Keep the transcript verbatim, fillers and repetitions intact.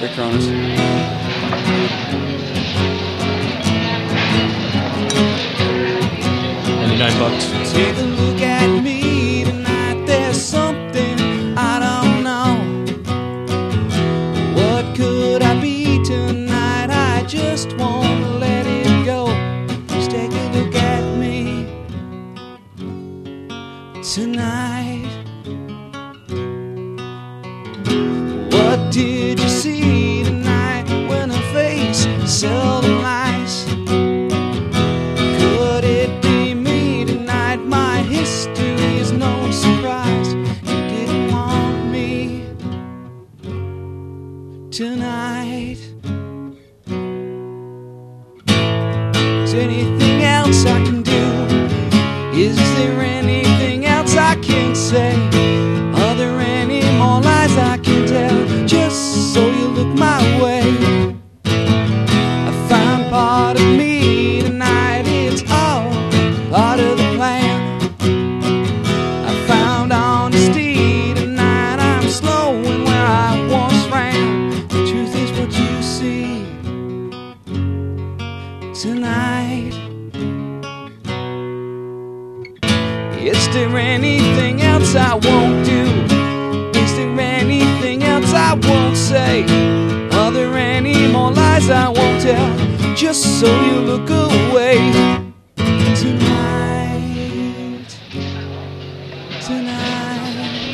Great Cronus. ninety-nine bucks. Take a look at me tonight. There's something I don't know. What could I be tonight? I just won't let it go. Just take a look at me tonight. What did you see tonight when her face seldom lies? Could it be me tonight? My history is no surprise. You didn't want me tonight. Is there anything else I can do? Is there anything else I can say? Are there any more lies I can tell? Just so you look my way. I found part of me tonight. It's all part of the plan. I found honesty tonight. I'm slowing where I once ran. The truth is what you see tonight. Is there anything else I won't do? Is there anything else I won't say? Are there any more lies I won't tell? Just so you look away tonight, tonight.